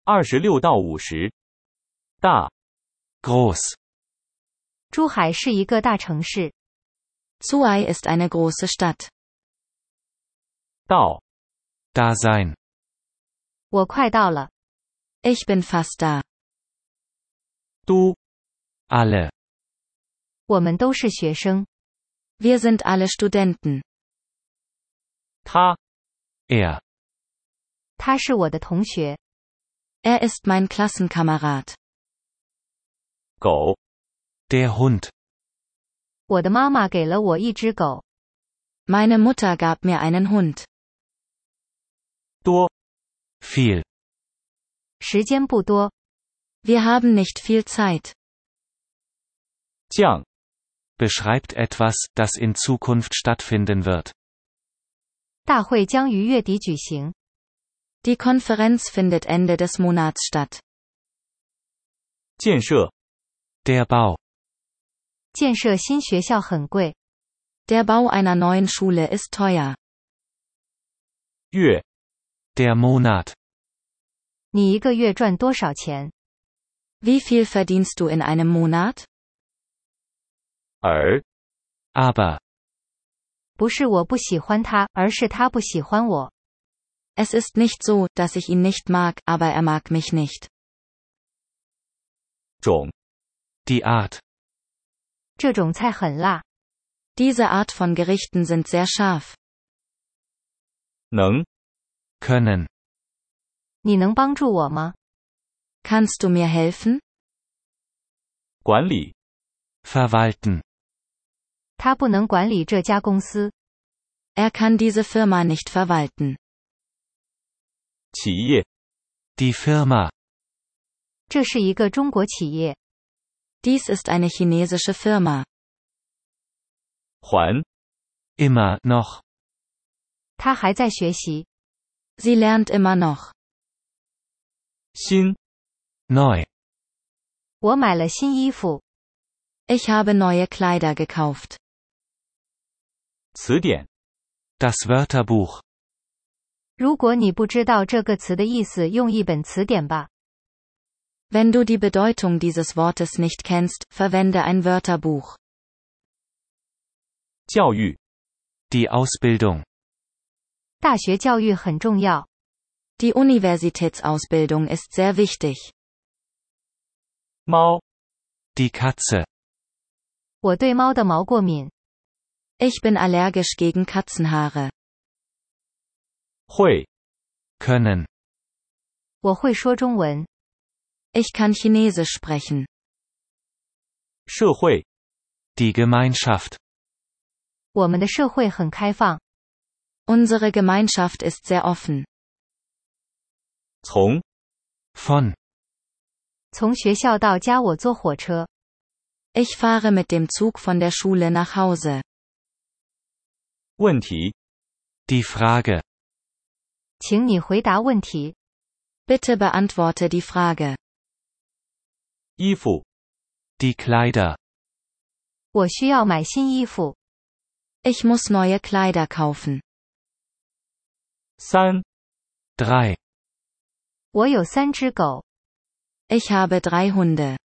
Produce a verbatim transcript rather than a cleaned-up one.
二十六到五十。大。 Groß. 珠海是一个大城市。 Zhuhai ist eine große Stadt. 到。 Da sein. 我快到了。 Ich bin fast da. 都。 Alle. 我们都是学生。 Wir sind alle Studenten. 他。 Er. 他是我的同学。 Er ist mein Klassenkamerad. 狗。 Der Hund. 我的妈妈给了我一只狗。 Meine Mutter gab mir einen Hund. 多。 Viel. 时间不多。 Wir haben nicht viel Zeit. 降。 Beschreibt etwas, das in Zukunft stattfinden wird. 大会将于月底举行。 Die Konferenz findet Ende des Monats statt. 建设。 Der Bau. 建设新学校很贵。 Der Bau einer neuen Schule ist teuer. 月。 Der Monat. 你一个月赚多少钱？ Wie viel verdienst du in einem Monat? 而。 Aber. 不是我不喜欢他，而是他不喜欢我。 Es ist nicht so, dass ich ihn nicht mag, aber er mag mich nicht. 种。 Die Art. 这种菜很辣。 Diese Art von Gerichten sind sehr scharf. 能。 Können. 你能帮助我吗？ Kannst du mir helfen? 管理。 Verwalten. 他不能管理这家公司。 Er kann diese Firma nicht verwalten. 企业。 Die Firma. 这是一个中国企业。 Dies ist eine chinesische Firma. 还。 Immer noch. 他还在学习。 Sie lernt immer noch. 新。 Neu. 我买了新衣服。 Ich habe neue Kleider gekauft. 词典。 Das Wörterbuch. 如果你不知道这个词的意思，用一本词典吧。 Wenn du die Bedeutung dieses Wortes nicht kennst, verwende ein Wörterbuch. 教育。 Die Ausbildung. 大学教育很重要。 Die Universitätsausbildung ist sehr wichtig. 猫。 Die Katze. 我对猫的毛过敏。 Ich bin allergisch gegen Katzenhaare. 会。 Können. 我会说中文。 Ich kann Chinesisch sprechen. 社会。 Die Gemeinschaft. 我们的社会很开放。 Unsere Gemeinschaft ist sehr offen. 从。 Von. 从学校到家我坐火车。 Ich fahre mit dem Zug von der Schule nach Hause. 问题。 Die Frage. 请你回答问题。 Bitte beantworte die Frage. 衣服。 Die Kleider. 我需要买新衣服。 Ich muss neue Kleider kaufen. 三。 Drei. 我有三只狗。 Ich habe drei Hunde.